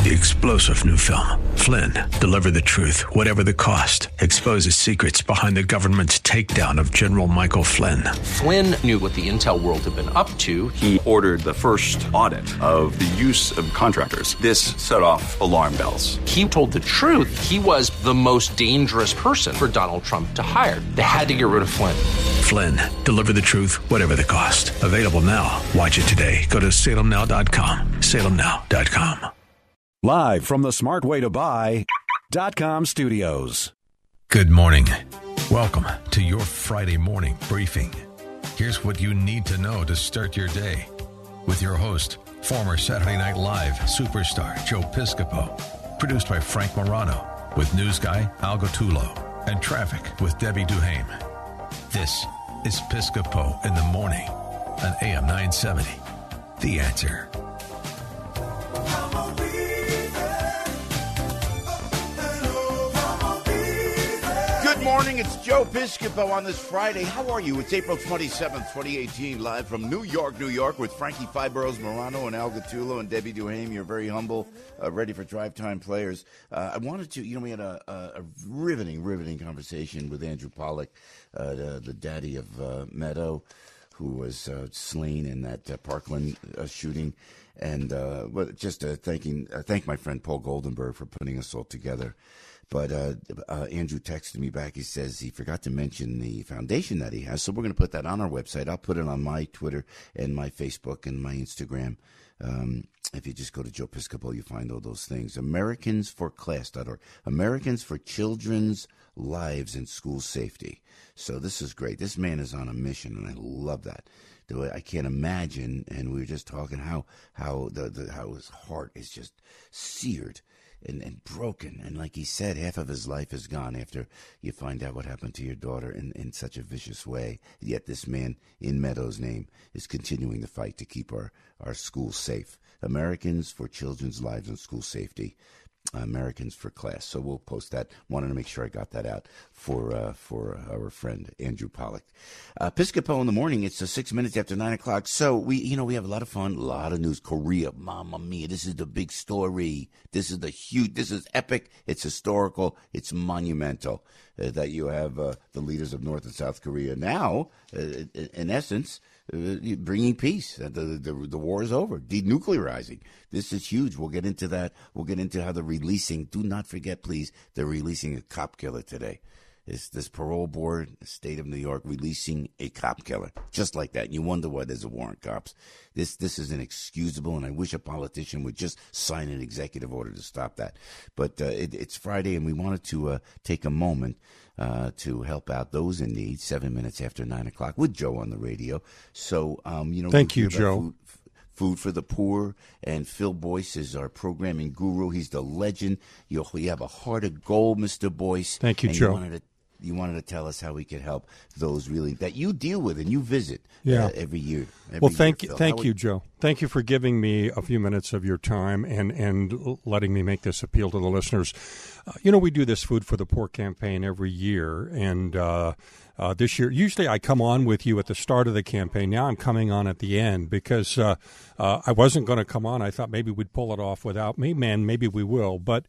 The explosive new film, Flynn, deliver the truth, whatever the cost, exposes secrets behind the government's takedown of General Michael Flynn. Flynn knew what the intel world had been up to. He ordered the first audit of the use of contractors. This set off alarm bells. He told the truth. He was the most dangerous person for Donald Trump to hire. They had to get rid of Flynn. Flynn, deliver the truth, whatever the cost. Available now. Watch it today. Go to salemnow.com. salemnow.com. Live from the smartwaytobuy.com studios. Good morning. Welcome to your Friday morning briefing. Here's what you need to know to start your day with your host, former Saturday Night Live superstar Joe Piscopo. Produced by Frank Morano with news guy Al Gattullo and traffic with Debbie Duhame. This is Piscopo in the morning on AM 970. The Answer. Good morning, it's Joe Piscopo on this Friday. How are you? It's April 27th, 2018, live from New York, with Frankie Fibros Morano and Al Gattullo and Debbie Duhame. You're very humble, ready for drive time players. I wanted to, we had a riveting conversation with Andrew Pollack, the daddy of Meadow, who was slain in that Parkland shooting. And just thank my friend Paul Goldenberg for putting us all together. But Andrew texted me back. He says he forgot to mention the foundation that he has. So we're going to put that on our website. I'll put it on my Twitter and my Facebook and my Instagram. If you just go to Joe Piscopo, you find all those things. AmericansForClass.org. Americans for Children's Lives and School Safety. So this is great. This man is on a mission, and I love that. I can't imagine, and we were just talking how his heart is just seared and broken. And like he said, half of his life is gone after you find out what happened to your daughter in such a vicious way. Yet this man, in Meadow's name, is continuing the fight to keep our schools safe. Americans for Children's Lives and School Safety. Americans for Class. So we'll post that. Wanted to make sure I got that out for our friend Andrew Pollack. Piscopo in the morning. It's 6 minutes after 9 o'clock. So we have a lot of fun, a lot of news. Korea, Mamma Mia! This is the big story. This is This is epic. It's historical. It's monumental that you have the leaders of North and South Korea now, in essence, bringing peace. The war is over. Denuclearizing. This is huge. We'll get into that. We'll get into how they're releasing. Do not forget, please, they're releasing a cop killer today. It's this parole board, the state of New York, releasing a cop killer. Just like that. And you wonder why there's a war on cops. This is inexcusable, and I wish a politician would just sign an executive order to stop that. But it's Friday, and we wanted to take a moment to help out those in need, 7 minutes after 9 o'clock, with Joe on the radio. So, Thank you, Joe. Food for the Poor, and Phil Boyce is our programming guru. He's the legend. You have a heart of gold, Mr. Boyce. Thank you, Joe. You wanted to tell us how we could help those really that you deal with and you visit every year. Thank you, Joe. Thank you for giving me a few minutes of your time and letting me make this appeal to the listeners. We do this Food for the Poor campaign every year, and this year, usually I come on with you at the start of the campaign. Now I'm coming on at the end because I wasn't going to come on. I thought maybe we'd pull it off without me. Man, maybe we will, but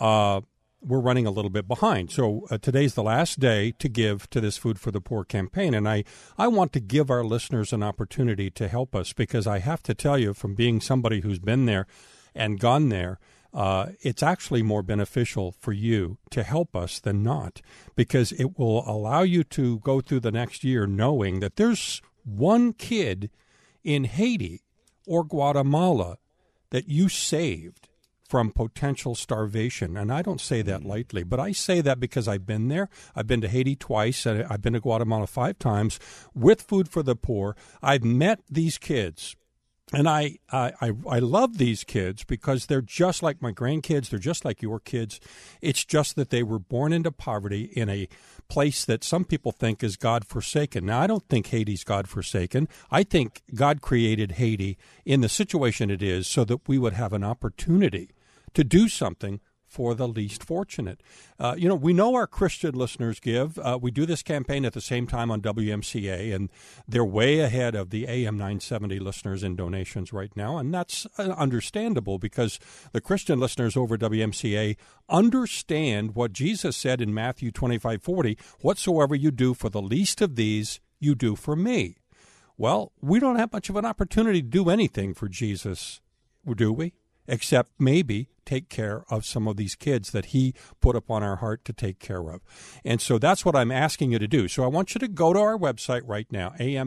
we're running a little bit behind. So today's the last day to give to this Food for the Poor campaign, and I want to give our listeners an opportunity to help us, because I have to tell you, from being somebody who's been there and gone there, it's actually more beneficial for you to help us than not, because it will allow you to go through the next year knowing that there's one kid in Haiti or Guatemala that you saved from potential starvation. And I don't say that lightly, but I say that because I've been there. I've been to Haiti twice, and I've been to Guatemala 5 times with Food for the Poor. I've met these kids. And I love these kids because they're just like my grandkids. They're just like your kids. It's just that they were born into poverty in a place that some people think is God-forsaken. Now, I don't think Haiti's God-forsaken. I think God created Haiti in the situation it is so that we would have an opportunity to do something for the least fortunate. We know our Christian listeners give. We do this campaign at the same time on WMCA, and they're way ahead of the AM 970 listeners in donations right now, and that's understandable because the Christian listeners over WMCA understand what Jesus said in Matthew 25:40, whatsoever you do for the least of these, you do for me. Well, we don't have much of an opportunity to do anything for Jesus, do we? Except maybe take care of some of these kids that he put upon our heart to take care of. And so that's what I'm asking you to do. So I want you to go to our website right now,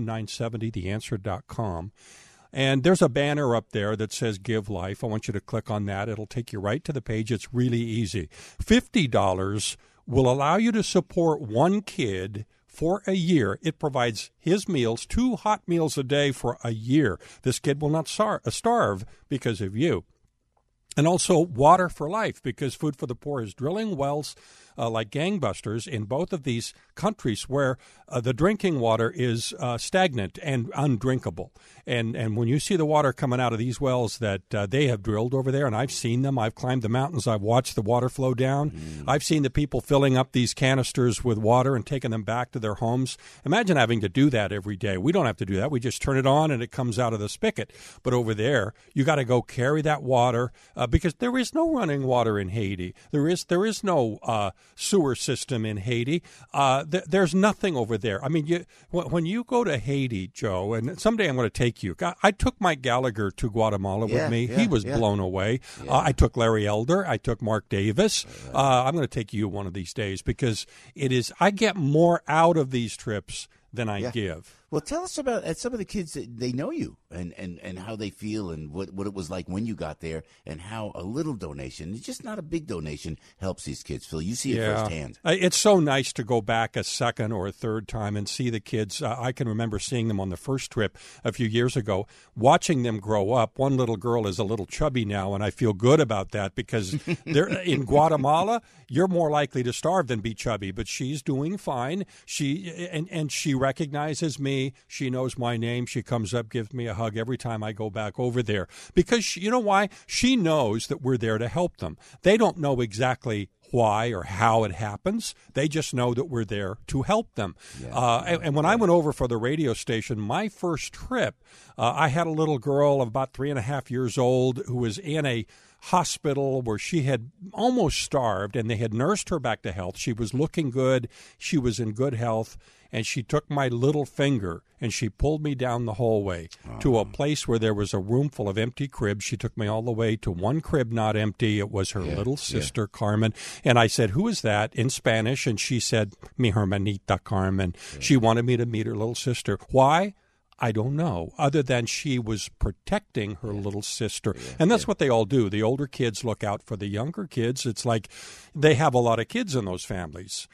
am970theanswer.com. And there's a banner up there that says Give Life. I want you to click on that. It'll take you right to the page. It's really easy. $50 will allow you to support one kid for a year. It provides his meals, 2 hot meals a day for a year. This kid will not starve because of you. And also Water for Life, because Food for the Poor is drilling wells like gangbusters in both of these countries where the drinking water is stagnant and undrinkable. And when you see the water coming out of these wells that they have drilled over there, and I've seen them, I've climbed the mountains, I've watched the water flow down. I've seen the people filling up these canisters with water and taking them back to their homes. Imagine having to do that every day. We don't have to do that. We just turn it on and it comes out of the spigot. But over there, you got to go carry that water because there is no running water in Haiti. There is no sewer system in Haiti. There's nothing over there. I mean, when you go to Haiti, Joe, and someday I'm going to take you. I took Mike Gallagher to Guatemala with me. He was blown away. I took Larry Elder. I took Mark Davis. I'm going to take you one of these days because I get more out of these trips than I give. Well, tell us about some of the kids that they know you and how they feel and what it was like when you got there and how a little donation, it's just not a big donation, helps these kids, Phil. You see it firsthand. It's so nice to go back a second or a third time and see the kids. I can remember seeing them on the first trip a few years ago, watching them grow up. One little girl is a little chubby now, and I feel good about that because they're in Guatemala, you're more likely to starve than be chubby, but she's doing fine. She recognizes me. She knows my name. She comes up, gives me a hug every time I go back over there. Because you know why? She knows that we're there to help them. They don't know exactly why or how it happens. They just know that we're there to help them. And when I went over for the radio station, my first trip, I had a little girl of about 3.5 years old who was in a hospital where she had almost starved, and they had nursed her back to health. She was looking good. She was in good health. And she took my little finger and she pulled me down the hallway to a place where there was a room full of empty cribs. She took me all the way to one crib not empty. It was her little sister, Carmen. And I said, "Who is that?" in Spanish. And she said, "Mi hermanita Carmen." She wanted me to meet her little sister. Why? I don't know, other than she was protecting her little sister. And that's what they all do. The older kids look out for the younger kids. It's like they have a lot of kids in those families.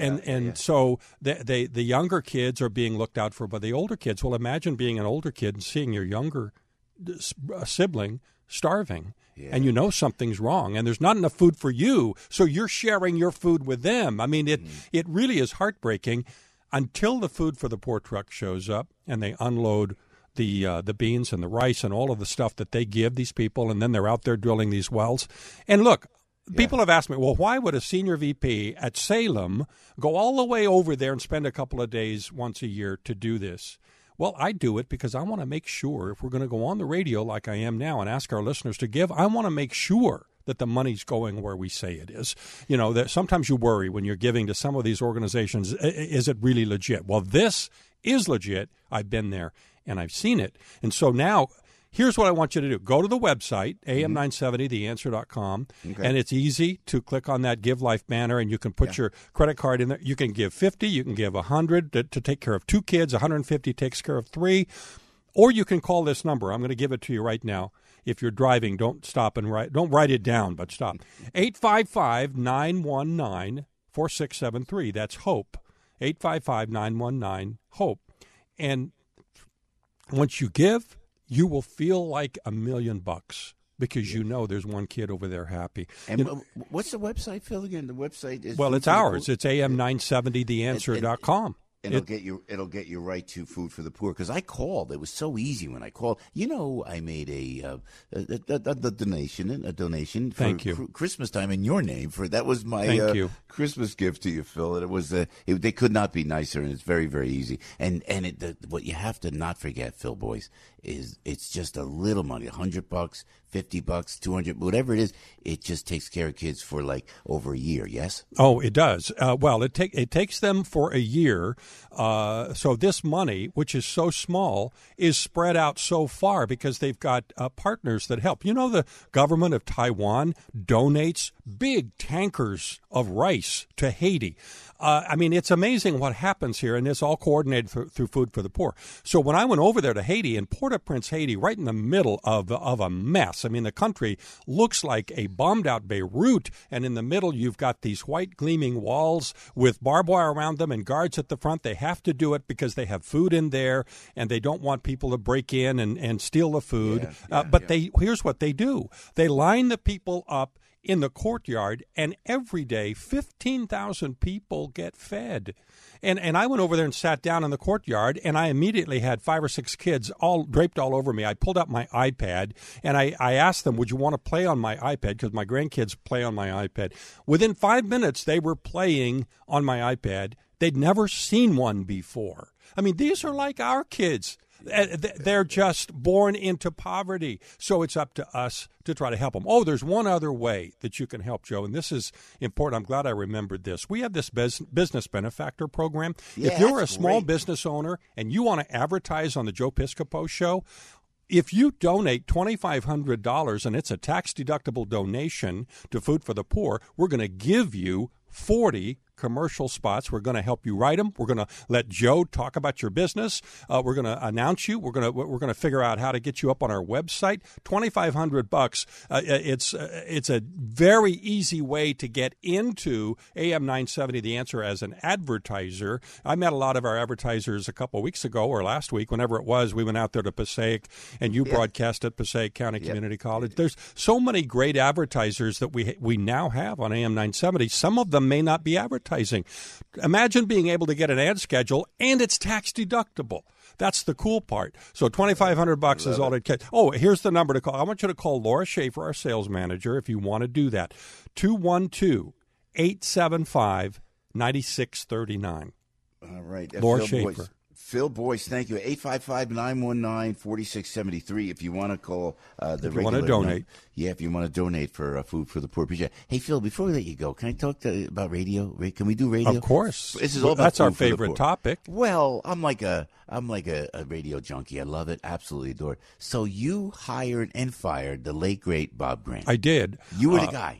So the younger kids are being looked out for by the older kids. Well, imagine being an older kid and seeing your younger sibling starving. And you know something's wrong, and there's not enough food for you, so you're sharing your food with them. I mean, it really is heartbreaking until the Food for the Poor truck shows up and they unload the beans and the rice and all of the stuff that they give these people, and then they're out there drilling these wells. And look, people have asked me, well, why would a senior VP at Salem go all the way over there and spend a couple of days once a year to do this? Well, I do it because I want to make sure if we're going to go on the radio like I am now and ask our listeners to give, I want to make sure that the money's going where we say it is. You know, that sometimes you worry when you're giving to some of these organizations, is it really legit? Well, this is legit. I've been there and I've seen it. And so now here's what I want you to do. Go to the website, am970theanswer.com, and it's easy to click on that Give Life banner, and you can put your credit card in there. You can give $50, you can give $100 to take care of 2 kids, $150 takes care of 3, or you can call this number. I'm going to give it to you right now. If you're driving, don't stop and write. Don't write it down, but stop. 855-919-4673. That's HOPE. 855-919-HOPE. And once you give, you will feel like $1 million because you know there's one kid over there happy. And what's the website, Phil, again? The website is... Well, it's ours. It's am970theanswer.com. It'll get you right to Food for the Poor. Because I called, it was so easy when I called. I made a donation for Thank you. Christmas time in your name. That was my Christmas gift to you, Phil. And it was they could not be nicer, and it's very, very easy. And what you have to not forget, Phil boys, is it's just a little money, $100, $50, $200, whatever it is. It just takes care of kids for like over a year. Yes. Oh, it does. Well, it takes them for a year. So this money, which is so small, is spread out so far because they've got partners that help. The government of Taiwan donates big tankers of rice to Haiti. It's amazing what happens here, and it's all coordinated through Food for the Poor. So when I went over there to Haiti, in Port-au-Prince, Haiti, right in the middle of a mess, the country looks like a bombed-out Beirut, and in the middle you've got these white gleaming walls with barbed wire around them and guards at the front. They have to do it because they have food in there, and they don't want people to break in and steal the food. Here's what they do. They line the people up in the courtyard, and every day 15,000 people get fed. And I went over there and sat down in the courtyard, and I immediately had 5 or 6 kids all draped all over me. I pulled out my iPad, and I asked them, would you want to play on my iPad? Because my grandkids play on my iPad. Within 5 minutes, they were playing on my iPad. They'd never seen one before. These are like our kids. They're just born into poverty. So it's up to us to try to help them. Oh, there's one other way that you can help, Joe, and this is important. I'm glad I remembered this. We have this business benefactor program. Yeah, if you're a small business owner and you want to advertise on the Joe Piscopo Show, if you donate $2,500, and it's a tax-deductible donation to Food for the Poor, we're going to give you 40 commercial spots. We're going to help you write them. We're going to let Joe talk about your business. We're going to announce you. We're going to figure out how to get you up on our website. $2,500. It's a very easy way to get into AM 970 The Answer as an advertiser. I met a lot of our advertisers a couple of weeks ago or last week, whenever it was. We went out there to Passaic, and you broadcast at Passaic County Community College. There's so many great advertisers that we now have on AM 970. Some of them may not be advertising. Imagine being able to get an ad schedule, and it's tax deductible. That's the cool part. So $2,500 is all it gets. Oh, here's the number to call. I want you to call Laura Schaefer, our sales manager, if you want to do that. 212-875-9639. All right. Laura Schaefer. Phil Boyce, thank you. 855-919-4673 if you want to call the regular. If you want to donate. If you want to donate for Food for the Poor. Hey, Phil, before we let you go, can I talk about radio? Can we do radio? Of course. This is all about That's our Food for the favorite Poor. topic. Well, I'm like a radio junkie. I love it. Absolutely adore it. So you hired and fired the late, great Bob Grant. I did. You were the guy.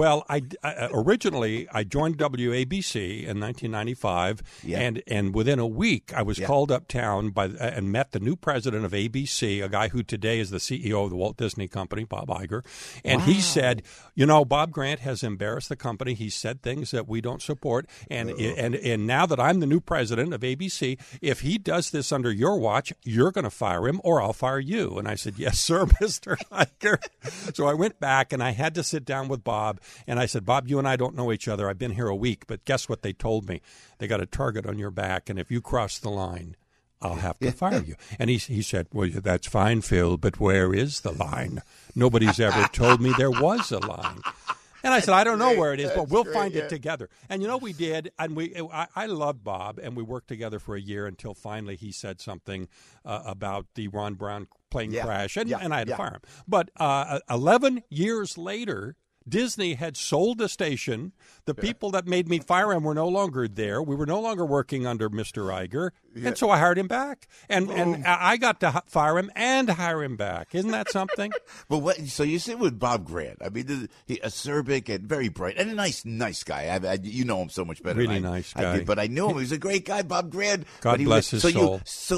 Originally, I joined WABC in 1995, and within a week, I was called uptown and met the new president of ABC, a guy who today is the CEO of the Walt Disney Company, Bob Iger. And he said, Bob Grant has embarrassed the company. He said things that we don't support. And now that I'm the new president of ABC, if he does this under your watch, you're going to fire him or I'll fire you. And I said, yes, sir, Mr. Iger. So I went back and I had to sit down with Bob. And I said, Bob, you and I don't know each other. I've been here a week. But guess what they told me? They got a target on your back. And if you cross the line, I'll have to fire you. And he said, well, that's fine, Phil, but where is the line? Nobody's ever told me there was a line. And I said, I don't know where it is, but we'll find it together. And, we did. And I loved Bob, and we worked together for a year until finally he said something about the Ron Brown plane crash, and I had to fire him. But 11 years later, Disney had sold the station. The people that made me fire him were no longer there. We were no longer working under Mr. Iger. And so I hired him back. And I got to fire him and hire him back. Isn't that something? So you sit with Bob Grant. I mean, acerbic and very bright and a nice guy. You know him so much better. Really nice guy. But I knew him. He was a great guy, Bob Grant. God bless his soul.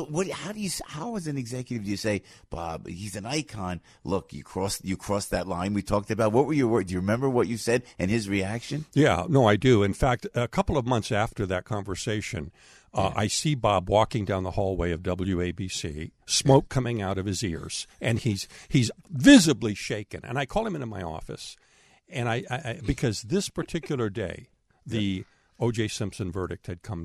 How as an executive do you say, Bob, he's an icon. Look, you crossed that line we talked about. What were your words? Do you remember what you said and his reaction? Yeah, no, I do. In fact, a couple of months after that conversation, I see Bob walking down the hallway of WABC, smoke coming out of his ears, and he's visibly shaken. And I call him into my office, and I because this particular day, the O.J. Simpson verdict had come down.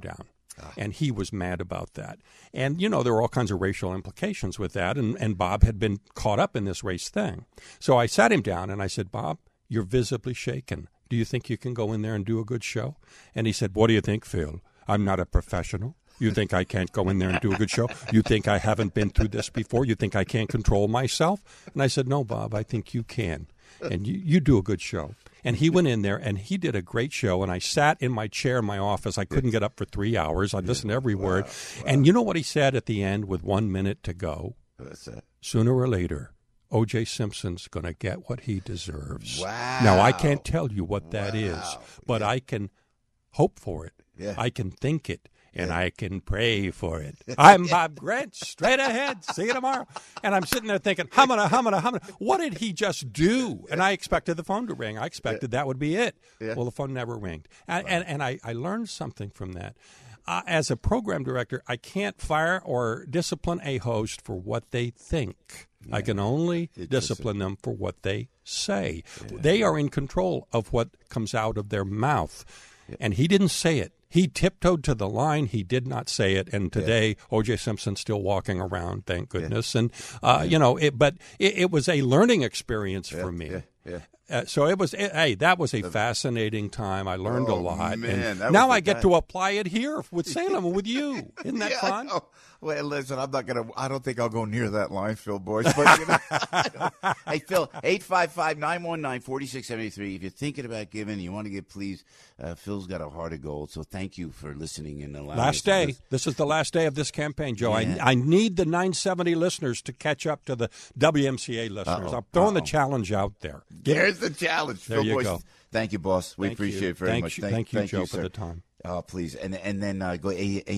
And he was mad about that. And, there were all kinds of racial implications with that. And Bob had been caught up in this race thing. So I sat him down and I said, Bob, you're visibly shaken. Do you think you can go in there and do a good show? And he said, what do you think, Phil? I'm not a professional. You think I can't go in there and do a good show? You think I haven't been through this before? You think I can't control myself? And I said, no, Bob, I think you can. And you do a good show. And he went in there, and he did a great show. And I sat in my chair in my office. I couldn't get up for 3 hours. I listened to every word. Wow. And you know what he said at the end with 1 minute to go? What's that? Sooner or later, O.J. Simpson's going to get what he deserves. Wow. Now, I can't tell you what that is, but I can hope for it. Yeah. I can think it. And I can pray for it. I'm Bob Grant, straight ahead. See you tomorrow. And I'm sitting there thinking, humana. What did he just do? And I expected the phone to ring. I expected that would be it. Yeah. Well, the phone never rang. And I learned something from that. As a program director, I can't fire or discipline a host for what they think. Yeah. I can only discipline them for what they say. Yeah. They are in control of what comes out of their mouth. Yeah. And he didn't say it. He tiptoed to the line. He did not say it. And today, O.J. Simpson's still walking around, thank goodness. And, but it was a learning experience for me. So it was, that was a fascinating time. I learned a lot. Man, and now I get to apply it here with Salem and with you. Isn't that fun? Well, listen, I don't think I'll go near that line, Phil Boyce. But, hey, Phil, 855-919-4673. If you're thinking about giving, you want to give, please. Phil's got a heart of gold, so thank you for listening and allowing Last day. This is the last day of this campaign, Joe. Yeah. I need the 970 listeners to catch up to the WMCA listeners. I'm throwing the challenge out there. There's the challenge, Phil Boyce. Go. Thank you, boss. We appreciate it very much. Thank you, Joe, for the time. Oh, please. And then go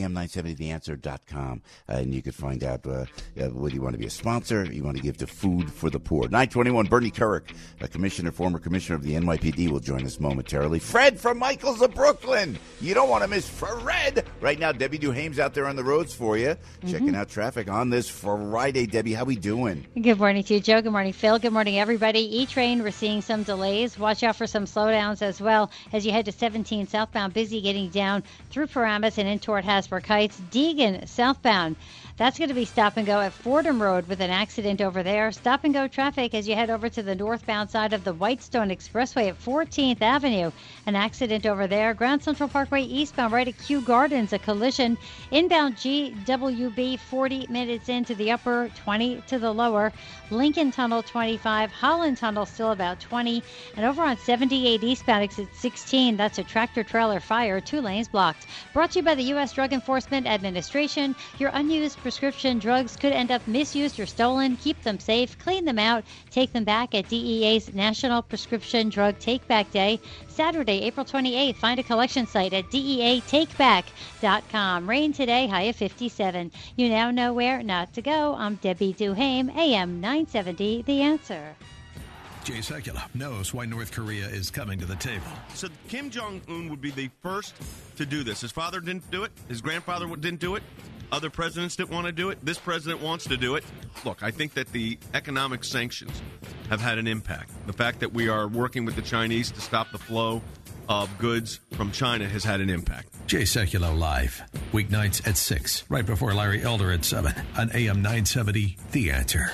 am970theanswer.com, and you can find out whether you want to be a sponsor, you want to give to Food for the Poor. 921, Bernie Kurek, former commissioner of the NYPD, will join us momentarily. Fred from Michaels of Brooklyn. You don't want to miss Fred. Right now, Debbie Duhame's out there on the roads for you, checking out traffic on this Friday. Debbie, how we doing? Good morning to you, Joe. Good morning, Phil. Good morning, everybody. E-Train, we're seeing some delays. Watch out for some slowdowns as well as you head to 17 southbound. Busy getting down through Paramus and in toward Hasbrook Heights. Deegan southbound. That's going to be stop and go at Fordham Road with an accident over there. Stop and go traffic as you head over to the northbound side of the Whitestone Expressway at 14th Avenue. An accident over there. Grand Central Parkway eastbound right at Kew Gardens, a collision. Inbound GWB 40 minutes into the upper, 20 to the lower. Lincoln Tunnel 25. Holland Tunnel still about 20. And over on 78 eastbound exit 16, that's a tractor-trailer fire. 2 lanes blocked. Brought to you by the U.S. Drug Enforcement Administration. Your unused prescription drugs could end up misused or stolen. Keep them safe, clean them out, take them back at DEA's National Prescription Drug Take-Back Day, Saturday, April 28th. Find a collection site at DEATakeback.com. Rain today, high of 57. You now know where not to go. I'm Debbie Duhame, AM 970, The Answer. Jay Sekulow knows why North Korea is coming to the table. So Kim Jong-un would be the first to do this. His father didn't do it. His grandfather didn't do it. Other presidents didn't want to do it. This president wants to do it. Look, I think that the economic sanctions have had an impact. The fact that we are working with the Chinese to stop the flow of goods from China has had an impact. Jay Sekulow live, weeknights at 6, right before Larry Elder at 7 on AM 970, The Answer.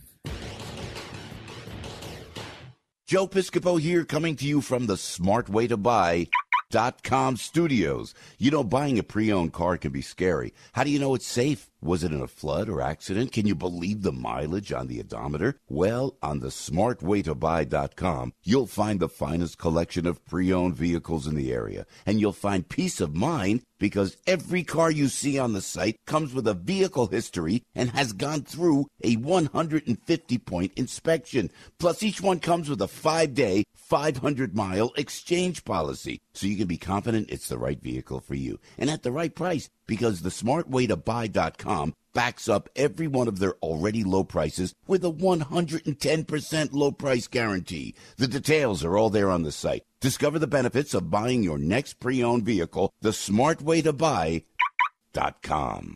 Joe Piscopo here, coming to you from the smartwaytobuy.com studios. You know, buying a pre-owned car can be scary. How do you know it's safe? Was it in a flood or accident? Can you believe the mileage on the odometer? Well, on the smartwaytobuy.com, you'll find the finest collection of pre-owned vehicles in the area. And you'll find peace of mind because every car you see on the site comes with a vehicle history and has gone through a 150-point inspection. Plus, each one comes with a 5-day, 500-mile exchange policy. So you can be confident it's the right vehicle for you and at the right price, because the smartwaytobuy.com backs up every one of their already low prices with a 110% low price guarantee. The details are all there on the site. Discover the benefits of buying your next pre-owned vehicle, the smartwaytobuy.com.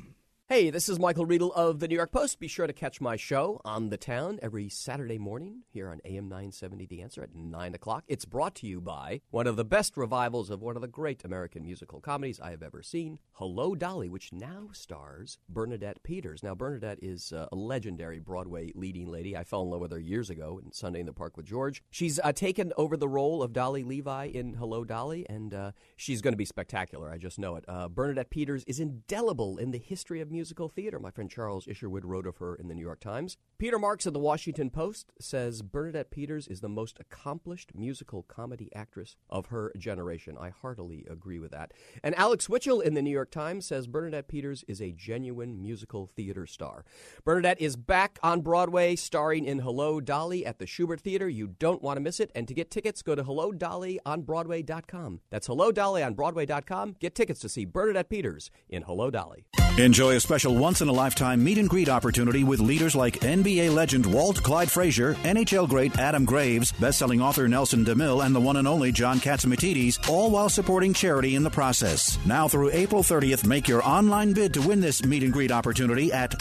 Hey, this is Michael Riedel of the New York Post. Be sure to catch my show On the Town every Saturday morning here on AM 970 The Answer at 9 o'clock. It's brought to you by one of the best revivals of one of the great American musical comedies I have ever seen, Hello, Dolly, which now stars Bernadette Peters. Now, Bernadette is a legendary Broadway leading lady. I fell in love with her years ago in Sunday in the Park with George. She's taken over the role of Dolly Levi in Hello, Dolly, and she's going to be spectacular. I just know it. Bernadette Peters is indelible in the history of musical theater. My friend Charles Isherwood wrote of her in the New York Times. Peter Marks of the Washington Post says Bernadette Peters is the most accomplished musical comedy actress of her generation. I heartily agree with that. And Alex Witchell in the New York Times says Bernadette Peters is a genuine musical theater star. Bernadette is back on Broadway, starring in Hello, Dolly at the Schubert Theater. You don't want to miss it. And to get tickets, go to HelloDollyOnBroadway.com. That's HelloDollyOnBroadway.com. Get tickets to see Bernadette Peters in Hello, Dolly. Enjoy a special once-in-a-lifetime meet-and-greet opportunity with leaders like NBA legend Walt Clyde Frazier, NHL great Adam Graves, best-selling author Nelson DeMille, and the one and only John Catsimatidis, all while supporting charity in the process. Now through April 30th, make your online bid to win this meet-and-greet opportunity at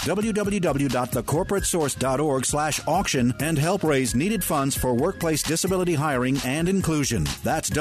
www.thecorporatesource.org/auction and help raise needed funds for workplace disability hiring and inclusion. That's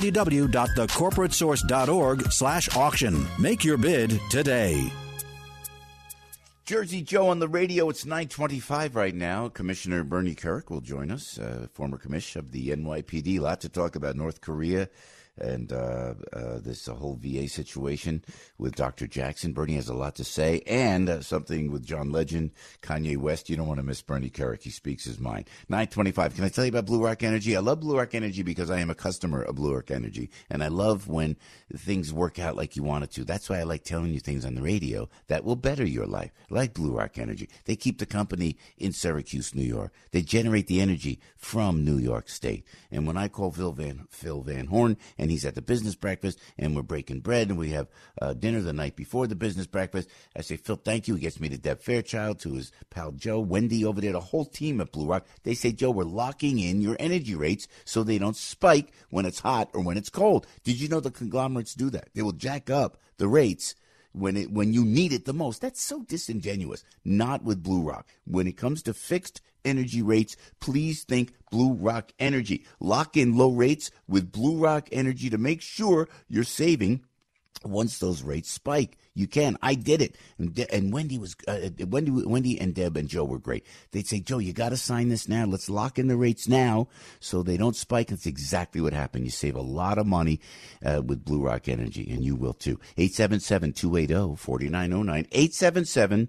www.thecorporatesource.org/auction. Make your bid today. Jersey Joe on the radio. It's 9:25 right now. Commissioner Bernie Kerik will join us, former commissioner of the NYPD. A lot to talk about North Korea and this whole VA situation with Dr. Jackson. Bernie has a lot to say, and something with John Legend, Kanye West. You don't want to miss Bernie Kerik. He speaks his mind. 9:25. Can I tell you about Blue Rock Energy? I love Blue Rock Energy because I am a customer of Blue Rock Energy, and I love when things work out like you want it to. That's why I like telling you things on the radio that will better your life, like Blue Rock Energy. They keep the company in Syracuse, New York. They generate the energy from New York State. And when I call Phil Van Horn, and he's at the business breakfast, and we're breaking bread, and we have dinner the night before the business breakfast, I say, Phil, thank you. He gets me to Deb Fairchild, to his pal Joe, Wendy over there, the whole team at Blue Rock. They say, Joe, we're locking in your energy rates so they don't spike when it's hot or when it's cold. Did you know the conglomerates do that? They will jack up the rates when you need it the most. That's so disingenuous. Not with Blue Rock. When it comes to fixed energy rates, please think Blue Rock Energy. Lock in low rates with Blue Rock Energy to make sure you're saving once those rates spike. You can. I did it. And Wendy and Deb and Joe were great. They'd say, Joe, you got to sign this now. Let's lock in the rates now so they don't spike. That's exactly what happened. You save a lot of money with Blue Rock Energy, and you will too. 877-280-4909.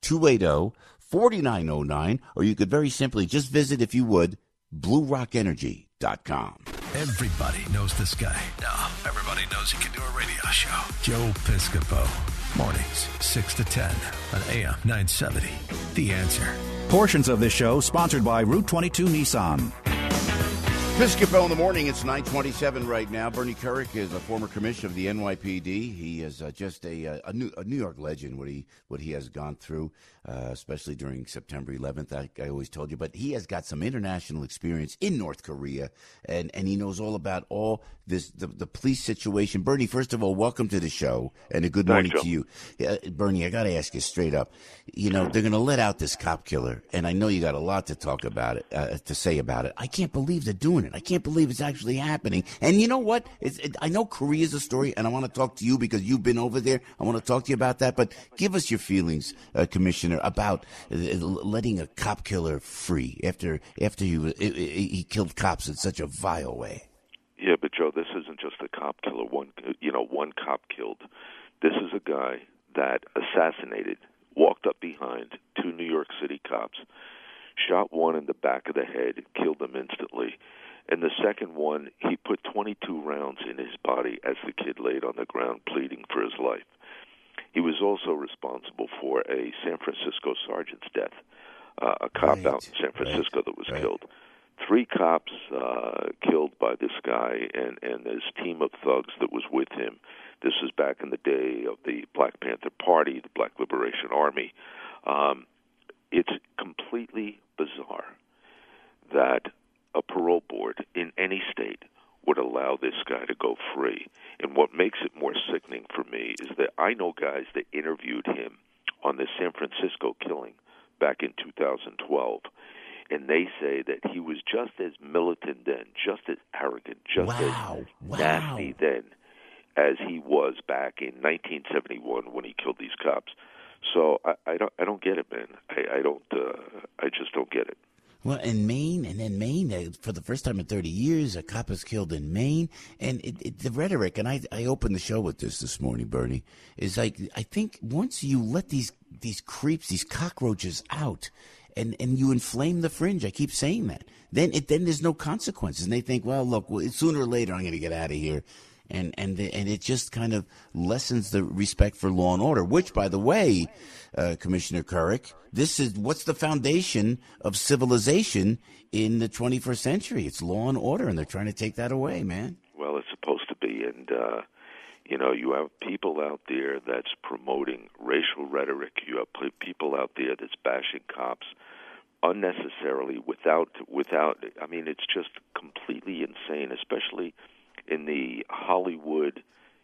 877-280-4909. Or you could very simply just visit, if you would, BlueRockEnergy.com. Everybody knows this guy. No, everybody knows he can do a radio show. Joe Piscopo. Mornings, 6 to 10 on AM 970. The Answer. Portions of this show sponsored by Route 22 Nissan. Piscopo in the morning. It's 9:27 right now. Bernie Kerik is a former commissioner of the NYPD. He is just a New York legend. What he has gone through, especially during September 11th. I always told you, but he has got some international experience in North Korea, and he knows all about all this the police situation. Bernie, first of all, welcome to the show, and a good morning to you. Bernie, I got to ask you straight up. You know, they're going to let out this cop killer, and I know you got a lot to talk about it, to say about it. I can't believe they're doing it. I can't believe it's actually happening. And you know what? I know Korea's a story, and I want to talk to you because you've been over there. I want to talk to you about that. But give us your feelings, Commissioner, about letting a cop killer free after he killed cops in such a vile way. Yeah, but Joe, this isn't just a cop killer. One cop killed. This is a guy that assassinated, walked up behind 2 New York City cops, shot one in the back of the head, killed him instantly. And the second one, he put 22 rounds in his body as the kid laid on the ground pleading for his life. He was also responsible for a San Francisco sergeant's death, a cop out in San Francisco that was killed. 3 cops killed by this guy and his team of thugs that was with him. This was back in the day of the Black Panther Party, the Black Liberation Army. It's completely bizarre that a parole board in any state would allow this guy to go free. And what makes it more sickening for me is that I know guys that interviewed him on the San Francisco killing back in 2012. And they say that he was just as militant then, just as arrogant, just as nasty then as he was back in 1971 when he killed these cops. So I don't get it, man. I just don't get it. Well, in Maine, for the first time in 30 years, a cop is killed in Maine. And the rhetoric, and I opened the show with this morning, Bernie, is like, I think once you let these creeps, these cockroaches out, and you inflame the fringe, I keep saying that, then there's no consequences. And they think, well, look, sooner or later I'm going to get out of here. And it just kind of lessens the respect for law and order, which, by the way, Commissioner Couric, this is what's the foundation of civilization in the 21st century. It's law and order, and they're trying to take that away, man. Well, it's supposed to be, and you have people out there that's promoting racial rhetoric. You have people out there that's bashing cops unnecessarily without. I mean, it's just completely insane, especially in the Hollywood,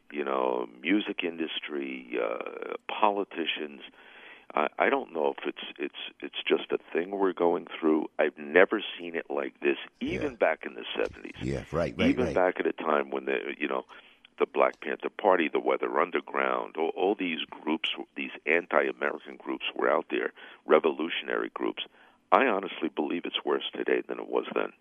music industry, politicians. I don't know if it's just a thing we're going through. I've never seen it like this, even back in the 70s. Yeah, right. Even back at a time when the Black Panther Party, the Weather Underground, all these groups, these anti-American groups were out there, revolutionary groups. I honestly believe it's worse today than it was then.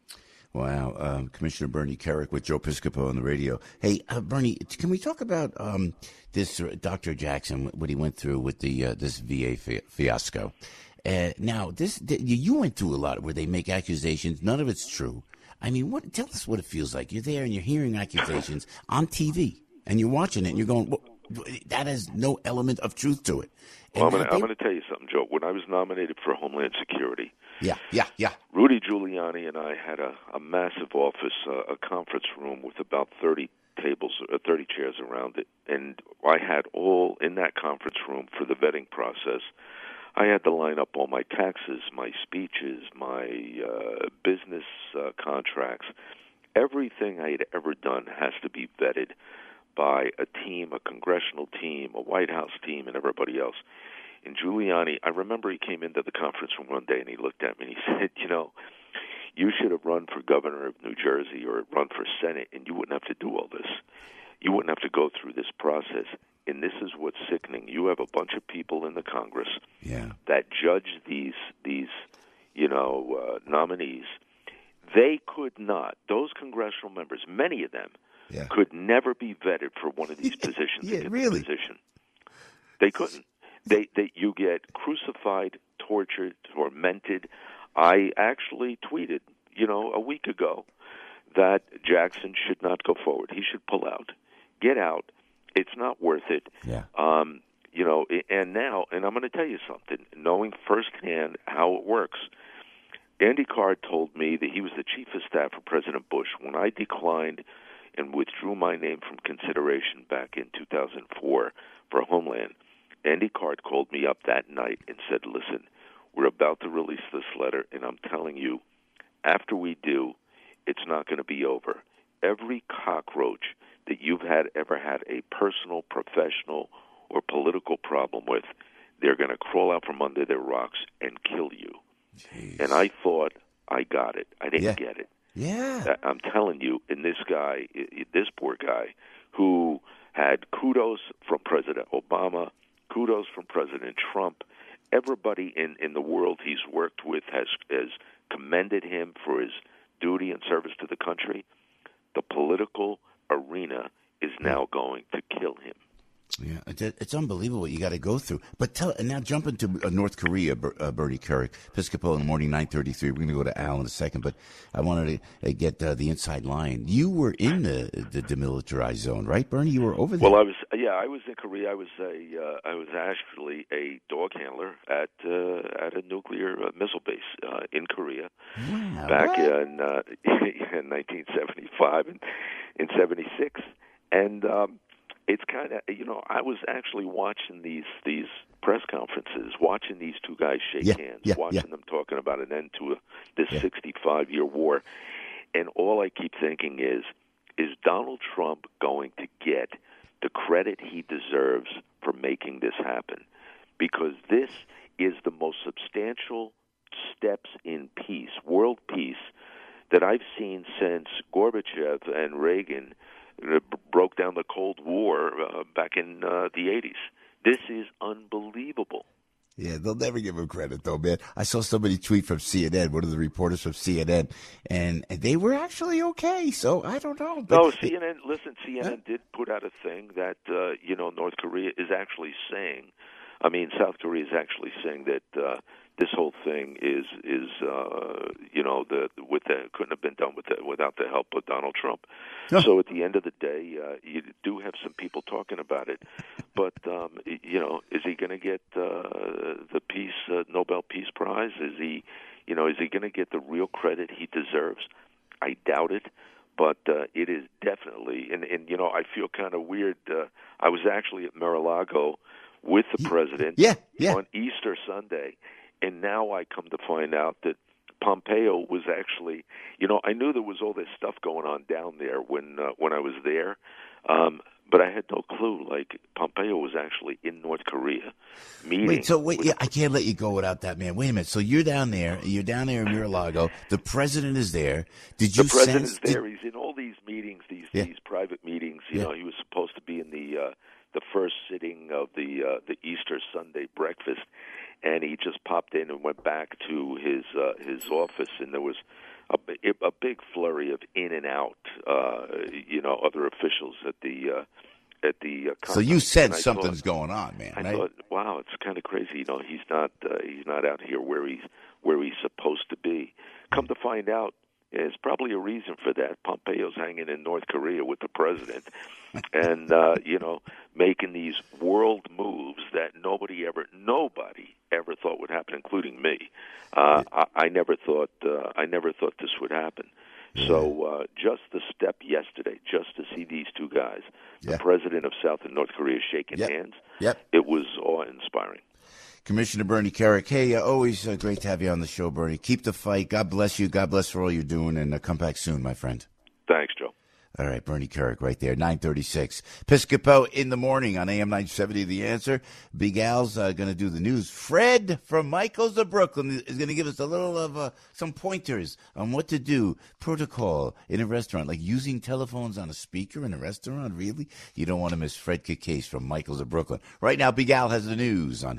Wow. Commissioner Bernie Kerik with Joe Piscopo on the radio. Hey, Bernie, can we talk about this Dr. Jackson, what he went through with this VA fiasco? Now, you went through a lot where they make accusations. None of it's true. I mean, tell us what it feels like. You're there and you're hearing accusations on TV, and you're watching it, and you're going, well, that has no element of truth to it. Well, I'm going to tell you something, Joe. When I was nominated for Homeland Security, yeah. Rudy Giuliani and I had a massive office, a conference room with about 30 tables, 30 chairs around it, and I had all in that conference room for the vetting process. I had to line up all my taxes, my speeches, my business contracts. Everything I had ever done has to be vetted by a team, a congressional team, a White House team, and everybody else. And Giuliani, I remember he came into the conference room one day and he looked at me and he said, you should have run for governor of New Jersey or run for Senate, and you wouldn't have to do all this. You wouldn't have to go through this process. And this is what's sickening. You have a bunch of people in the Congress that judge these nominees. They could not, those congressional members, many of them, could never be vetted for one of these positions. Really? Position. They couldn't. You get crucified, tortured, tormented. I actually tweeted, a week ago that Jackson should not go forward. He should pull out. Get out. It's not worth it. Yeah. And now, and I'm going to tell you something, knowing firsthand how it works, Andy Card told me that he was the chief of staff for President Bush. When I declined and withdrew my name from consideration back in 2004 for Homeland, Andy Card called me up that night and said, listen, we're about to release this letter, and I'm telling you, after we do, it's not going to be over. Every cockroach that you've ever had a personal, professional, or political problem with, they're going to crawl out from under their rocks and kill you. Jeez. And I thought I got it. I didn't get it. Yeah. I'm telling you, and this guy, this poor guy, who had kudos from President Obama, kudos from President Trump, everybody in the world he's worked with has commended him for his duty and service to the country. The political arena is now going to kill him. Yeah, it's unbelievable what you got to go through. But now jump into North Korea, Bernie Kerik, Piscopo in the morning, 9:33. We're going to go to Al in a second, but I wanted to get the inside line. You were in the demilitarized zone, right, Bernie? You were over there. Well, I was in Korea. I was actually a dog handler at a nuclear missile base in Korea back in 1975 and in 76, and. It's kind of, I was actually watching these press conferences, watching these two guys shake hands, watching them talking about an end to this 65-year war. And all I keep thinking is Donald Trump going to get the credit he deserves for making this happen? because this is the most substantial steps in peace, world peace, that I've seen since Gorbachev and Reagan broke down the Cold War back in the 80s. This is unbelievable. Yeah, they'll never give him credit, though, man. I saw somebody tweet from CNN, one of the reporters from CNN, and they were actually okay, so I don't know. But no, CNN did put out a thing that, North Korea is actually saying, South Korea is actually saying that this whole thing is couldn't have been done without the help of Donald Trump. Oh. So at the end of the day, you do have some people talking about it, but is he going to get the Nobel Peace Prize? Is he going to get the real credit he deserves? I doubt it. But it is definitely, and I feel kind of weird. I was actually at Mar-a-Lago with the president on Easter Sunday, and now I come to find out that Pompeo was actually, I knew there was all this stuff going on down there when I was there, but I had no clue. Like, Pompeo was actually in North Korea meeting. I can't let you go without that, man. Wait a minute. So you're down there in Mar-a-Lago. The president is there. The president is there. He's in all these meetings, these private meetings. He was supposed to be in the first sitting of the Easter Sunday breakfast, and he just popped in and went back to his office, and there was a big flurry of in and out, other officials at the conference. So you sense something's going on, man. I thought, wow, it's kind of crazy. He's not out here where he's supposed to be. Come to find out, there's probably a reason for that. Pompeo's hanging in North Korea with the president, and making these world moves that nobody ever thought would happen, including me. I never thought this would happen. So just the step yesterday, just to see these two guys, the president of South and North Korea shaking hands, it was awe-inspiring. Commissioner Bernie Kerik, hey, always great to have you on the show, Bernie. Keep the fight. God bless you. God bless for all you're doing, and come back soon, my friend. Thanks, Joe. All right, Bernie Kerik right there, 9:36. Piscopo in the morning on AM 970, The Answer. Big Al's going to do the news. Fred from Michael's of Brooklyn is going to give us a little of some pointers on what to do, protocol in a restaurant, like using telephones on a speaker in a restaurant, really? You don't want to miss Fred Kikase from Michael's of Brooklyn. Right now, Big Al has the news on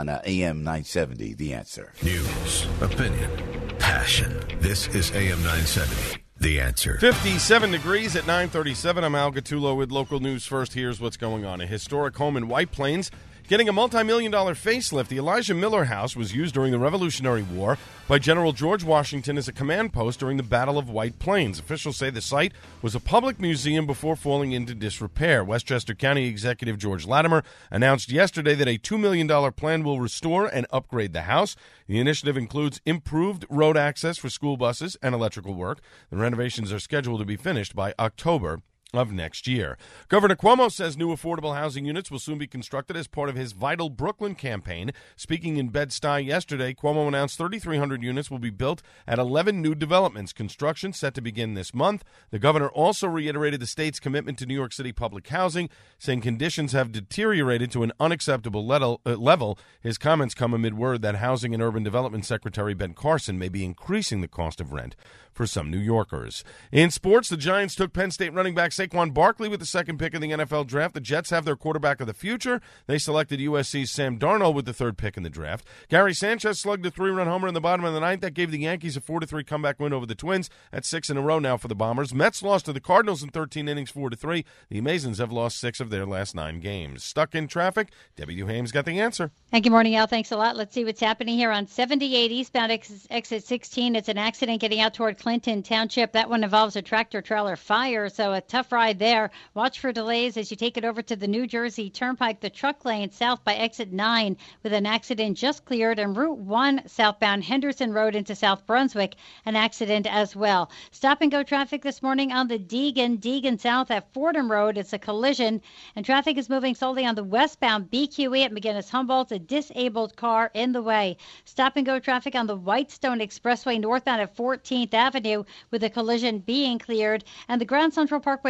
AM 970, The Answer. News, opinion, passion. This is AM 970. The Answer. 57 degrees at 9:37. I'm Al Gattullo with local news first. Here's what's going on. A historic home in White Plains getting a multi-million-dollar facelift. The Elijah Miller House was used during the Revolutionary War by General George Washington as a command post during the Battle of White Plains. Officials say the site was a public museum before falling into disrepair. Westchester County Executive George Latimer announced yesterday that a $2 million plan will restore and upgrade the house. The initiative includes improved road access for school buses and electrical work. The renovations are scheduled to be finished by October of next year. Governor Cuomo says new affordable housing units will soon be constructed as part of his Vital Brooklyn campaign. Speaking in Bed-Stuy yesterday, Cuomo announced 3,300 units will be built at 11 new developments. Construction set to begin this month. The governor also reiterated the state's commitment to New York City public housing, saying conditions have deteriorated to an unacceptable level. His comments come amid word that Housing and Urban Development Secretary Ben Carson may be increasing the cost of rent for some New Yorkers. In sports, the Giants took Penn State running back Saquon Barkley with the second pick in the NFL draft. The Jets have their quarterback of the future. They selected USC's Sam Darnold with the third pick in the draft. Gary Sanchez slugged a 3-run homer in the bottom of the ninth. That gave the Yankees a 4-3 comeback win over the Twins. That's 6 in a row now for the Bombers. Mets lost to the Cardinals in 13 innings, 4-3. The Amazons have lost 6 of their last 9 games. Stuck in traffic? Debbie Duhame's got the answer. And good morning, Al. Thanks a lot. Let's see what's happening here on 78 eastbound exit 16. It's an accident getting out toward Clinton Township. That one involves a tractor-trailer fire, so a tough ride there. Watch for delays as you take it over to the New Jersey Turnpike, the truck lane south by exit 9 with an accident just cleared, and Route 1 southbound Henderson Road into South Brunswick, an accident as well. Stop-and-go traffic this morning on the Deegan South at Fordham Road. It's a collision, and traffic is moving slowly on the westbound BQE at McGinnis-Humboldt. A disabled car in the way. Stop-and-go traffic on the Whitestone Expressway northbound at 14th Avenue with a collision being cleared, and the Grand Central Parkway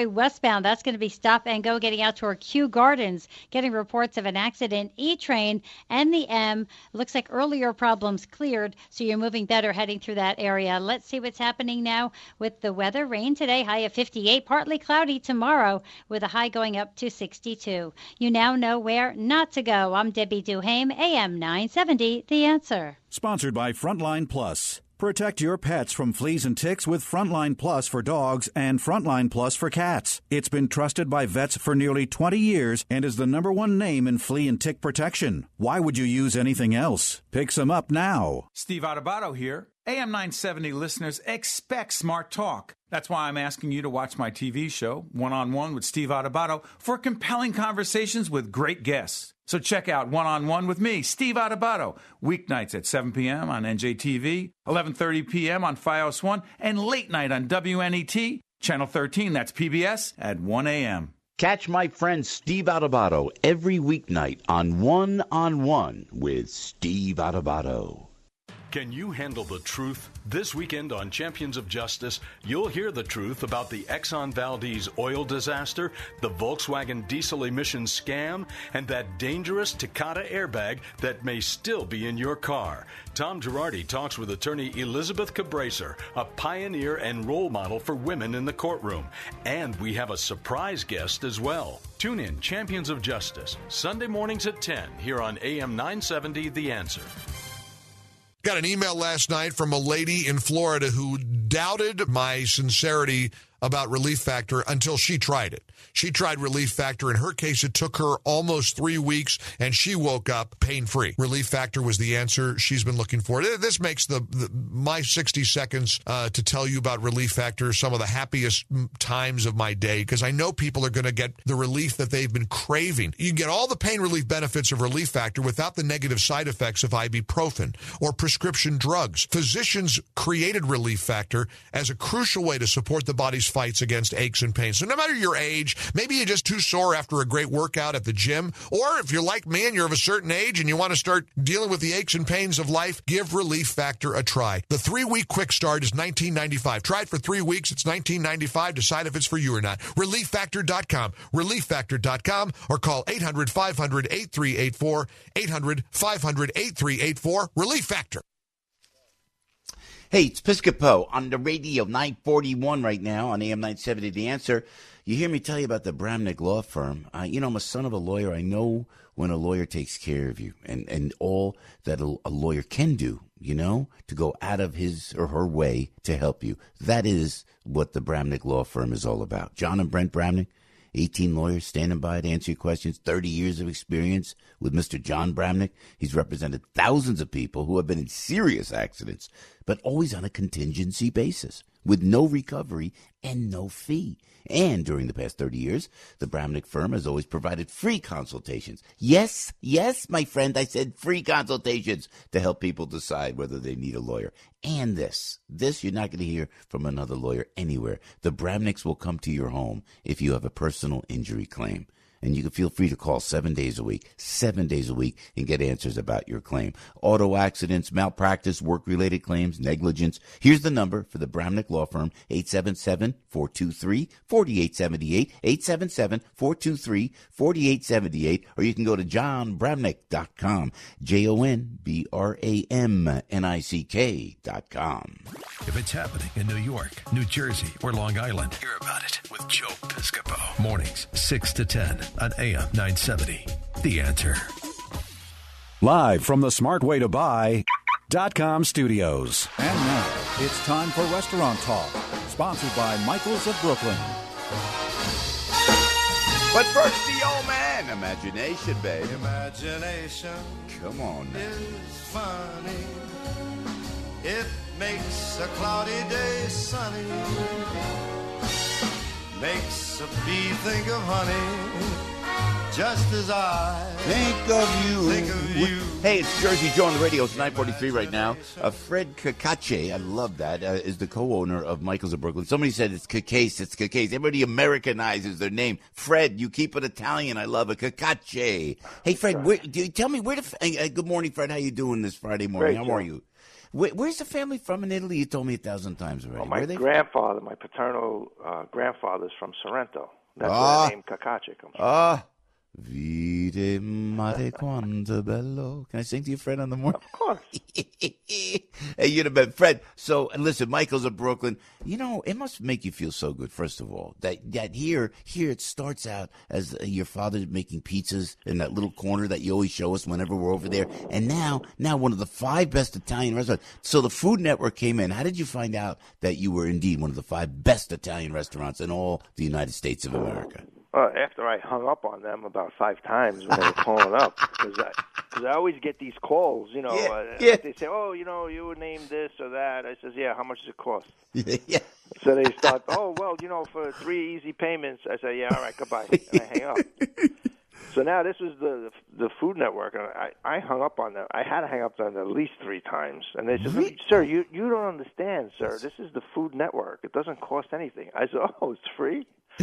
westbound. That's going to be stop and go getting out toward Kew Gardens. Getting reports of an accident. E-train and the M. Looks like earlier problems cleared, so you're moving better heading through that area. Let's see what's happening now with the weather. Rain today, high of 58. Partly cloudy tomorrow with a high going up to 62. You now know where not to go. I'm Debbie Duhame, AM 970, The Answer. Sponsored by Frontline Plus. Protect your pets from fleas and ticks with Frontline Plus for dogs and Frontline Plus for cats. It's been trusted by vets for nearly 20 years and is the #1 name in flea and tick protection. Why would you use anything else? Pick some up now. Steve Adubato here. AM 970 listeners expect smart talk. That's why I'm asking you to watch my TV show, One-on-One with Steve Adubato, for compelling conversations with great guests. So check out One-on-One with me, Steve Adubato, weeknights at 7 p.m. on NJTV, 11:30 p.m. on Fios 1, and late night on WNET, Channel 13, that's PBS, at 1 a.m. Catch my friend Steve Adubato every weeknight on One-on-One with Steve Adubato. Can you handle the truth? This weekend on Champions of Justice, you'll hear the truth about the Exxon Valdez oil disaster, the Volkswagen diesel emissions scam, and that dangerous Takata airbag that may still be in your car. Tom Girardi talks with attorney Elizabeth Cabraser, a pioneer and role model for women in the courtroom. And we have a surprise guest as well. Tune in Champions of Justice, Sunday mornings at 10 here on AM 970 The Answer. Got an email last night from a lady in Florida who doubted my sincerity about Relief Factor until she tried it. She tried Relief Factor. In her case, it took her almost 3 weeks, and she woke up pain-free. Relief Factor was the answer she's been looking for. This makes my 60 seconds to tell you about Relief Factor some of the happiest times of my day, because I know people are going to get the relief that they've been craving. You get all the pain relief benefits of Relief Factor without the negative side effects of ibuprofen or prescription drugs. Physicians created Relief Factor as a crucial way to support the body's fights against aches and pains. So no matter your age, maybe you're just too sore after a great workout at the gym, or if you're like me and you're of a certain age and you want to start dealing with the aches and pains of life, give Relief Factor a try. The 3-week quick start is $19.95. Try it for 3 weeks. It's $19.95. Decide if it's for you or not. ReliefFactor.com. ReliefFactor.com, or call 800-500-8384. 800-500-8384. Relief Factor. Hey, it's Piscopo on the radio, 941 right now on AM 970 The Answer. You hear me tell you about the Bramnick Law Firm. I'm a son of a lawyer. I know when a lawyer takes care of you and all that a lawyer can do, to go out of his or her way to help you. That is what the Bramnick Law Firm is all about. John and Brent Bramnick, 18 lawyers standing by to answer your questions, 30 years of experience with Mr. John Bramnick. He's represented thousands of people who have been in serious accidents, but always on a contingency basis with no recovery and no fee. And during the past 30 years, the Bramnick firm has always provided free consultations. Yes, my friend, I said free consultations to help people decide whether they need a lawyer. And this you're not going to hear from another lawyer anywhere. The Bramnicks will come to your home if you have a personal injury claim. And you can feel free to call 7 days a week, and get answers about your claim. Auto accidents, malpractice, work-related claims, negligence. Here's the number for the Bramnick Law Firm, 877-423-4878, 877-423-4878, or you can go to johnbramnick.com, JONBRAMNICK.com. If it's happening in New York, New Jersey, or Long Island, hear about it with Joe Piscopo. Mornings, 6 to 10 on AM 970. The Answer. Live from the SmartWayToBuy.com studios. And now, it's time for Restaurant Talk, sponsored by Michaels of Brooklyn. But first, the old man, imagination, baby. Imagination. Come on now. Is funny. It makes a cloudy day sunny. Makes a bee think of honey, just as I think of you. Hey, it's Jersey Joe on the radio. It's 9:43 right now. Fred Cacace, I love that, is the co-owner of Michaels of Brooklyn. Somebody said it's Cacace. It's Cacace. Everybody Americanizes their name. Fred, you keep it Italian. I love it. Cacace. Hey, Fred, tell me where good morning, Fred. How you doing this Friday morning? Great, How are you? Where's the family from in Italy? You told me 1,000 times already. Well, my paternal grandfather's from Sorrento. That's where the name Cacace comes from. Vide mare quanto bello. Can I sing to you, Fred, on the morning? Of course. Hey, you're the best. Fred, so, and listen, Michael's of Brooklyn. You know, it must make you feel so good, first of all, that here it starts out as your father making pizzas in that little corner that you always show us whenever we're over there. And now one of the 5 best Italian restaurants. So the Food Network came in. How did you find out that you were indeed one of the 5 best Italian restaurants in all the United States of America? After I hung up on them about 5 times when they were calling up, because I always get these calls, you know. They say, "Oh, you know, you were named this or that." I says, "Yeah, how much does it cost?" Yeah. So they start, "Oh, well, you know, for 3 easy payments." I say, "Yeah, all right, goodbye," and I hang up. So now this was the Food Network, and I hung up on them. I had to hang up on them at least 3 times, and they said, "Sir, you don't understand, sir. This is the Food Network. It doesn't cost anything." I said, "Oh, it's free."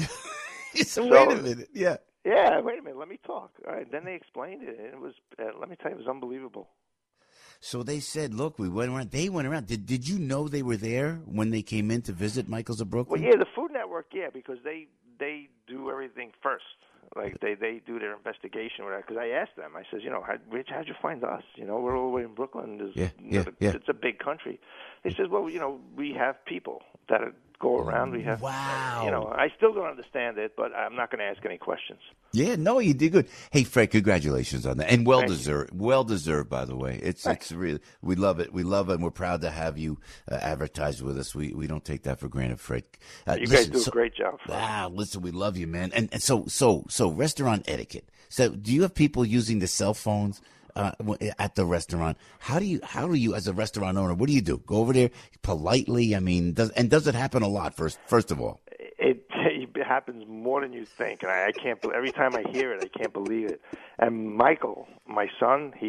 So wait a minute. Yeah. Yeah, wait a minute. Let me talk. All right. Then they explained it. And it was, let me tell you, it was unbelievable. So they said, look, we went around. They went around. Did you know they were there when they came in to visit Michael's of Brooklyn? Well, yeah, the Food Network, yeah, because they do everything first. Like, they do their investigation. Because I asked them, I says, you know, how'd you find us? You know, we're all the way in Brooklyn. It's a big country. They said, well, you know, we have people that go around. We have, you know, I still don't understand it, but I'm not going to ask any questions. Yeah, no, you did good. Hey, Fred, congratulations on that, and well deserved, by the way. It's really, we love it, and we're proud to have you advertise with us. We don't take that for granted, Fred. You guys do a great job. Listen, we love you, man. And so restaurant etiquette. So, do you have people using the cell phones at the restaurant? How do you, as a restaurant owner, what do you do? Go over there politely? I mean, does it happen a lot? First of all, it happens more than you think, and I can't. Every time I hear it, I can't believe it. And Michael, my son, he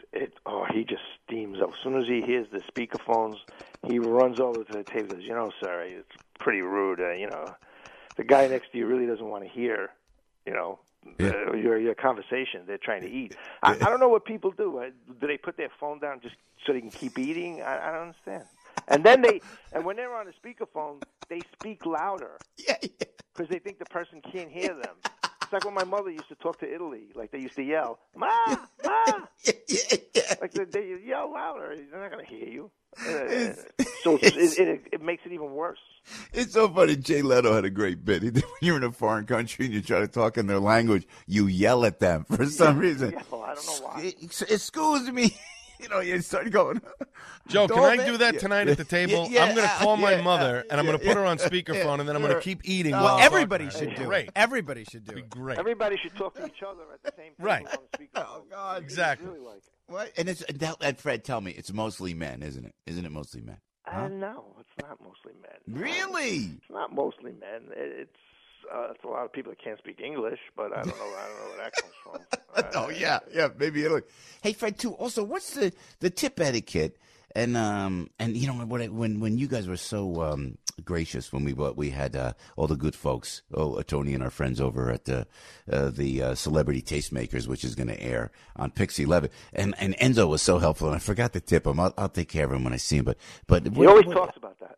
just steams up. As soon as he hears the speakerphones, he runs over to the table. And says, "You know, sir, it's pretty rude. You know, the guy next to you really doesn't want to hear, you know." Your conversation. They're trying to eat. I don't know what people do. Do they put their phone down just so they can keep eating? I don't understand. And then when they're on a speakerphone, they speak louder. Because they think the person can't hear them. It's like when my mother used to talk to Italy. Like, they used to yell, "Ma, ma!" Like, they yell louder. They're not going to hear you. So it makes it even worse. It's so funny. Jay Leno had a great bit. When you're in a foreign country and you try to talk in their language, you yell at them for some reason. Yeah, well, I don't know why. Excuse me. You know, you start going. Joe, can I do that tonight at the table? I'm going to call my mother, and I'm going to put her on speakerphone, and then I'm going to keep eating. Well, everybody should do it. Everybody should do it. Great. Everybody should talk to each other at the same time. Right. On the speakerphone. Oh, God. Exactly. Really like it. What? And Fred, tell me, it's mostly men, isn't it? Isn't it mostly men? Huh? No, it's not mostly men. Really? It's not mostly men. It's a lot of people that can't speak English, but I don't know where that comes from. Yeah, maybe Italy. Hey, Fred, too. Also, what's the tip etiquette? And you know when you guys were so gracious when we had all the good folks, Tony and our friends over at the Celebrity Tastemakers, which is going to air on Pixie 11, and Enzo was so helpful, and I forgot to tip him. I'll take care of him when I see him. But he always talks about that.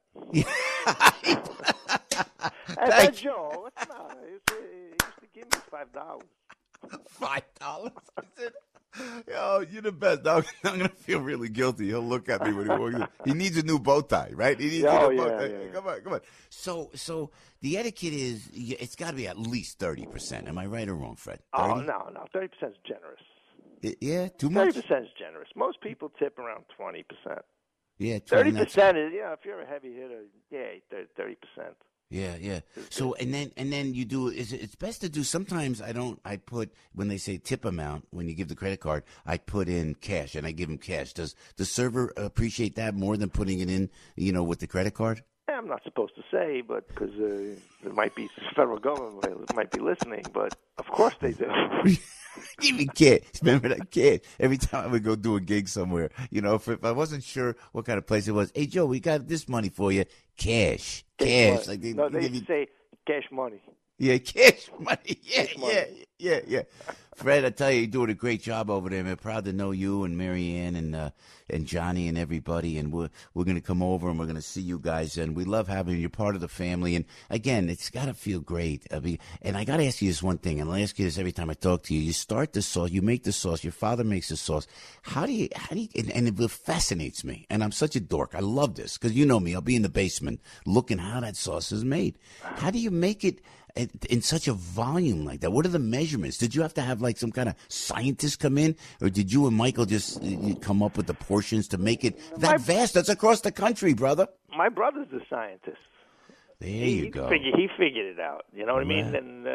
That's Joe. It's not. He used to give me $5. $5? Yo, you're the best. I'm going to feel really guilty. He'll look at me when he walks in. He needs a new bow tie, right? He needs a new bow tie. Yeah. Come on. So the etiquette is, it's got to be at least 30%. Am I right or wrong, Fred? 30? Oh, no. 30% is generous. Yeah, too much? 30% is generous. Most people tip around 20%. Yeah, 30% is, if you're a heavy hitter, 30%. Yeah. So and then you do. It's best to do. Sometimes I put when they say tip amount when you give the credit card, I put in cash and I give them cash. Does the server appreciate that more than putting it in, with the credit card? I'm not supposed to say, but because there might be federal government might be listening, but of course they do. Even cash. Remember that cash? Every time I would go do a gig somewhere, if I wasn't sure what kind of place it was, hey Joe, we got this money for you, cash. Like they say cash money. Yeah, cash money. Yeah. Fred, I tell you, you're doing a great job over there, man. Proud to know you and Marianne and Johnny and everybody. And we're going to come over and we're going to see you guys. And we love having you. You're part of the family. And again, it's got to feel great. And I got to ask you this one thing. And I'll ask you this every time I talk to you. You start the sauce. You make the sauce. Your father makes the sauce. How do you, and it fascinates me. And I'm such a dork. I love this because you know me. I'll be in the basement looking how that sauce is made. How do you make it in such a volume like that? What are the measurements? Did you have to have like some kind of scientist come in, or did you and Michael just come up with the portions to make it that vast? That's across the country, brother. My brother's a scientist. There you go. He figured it out. You know what I mean? And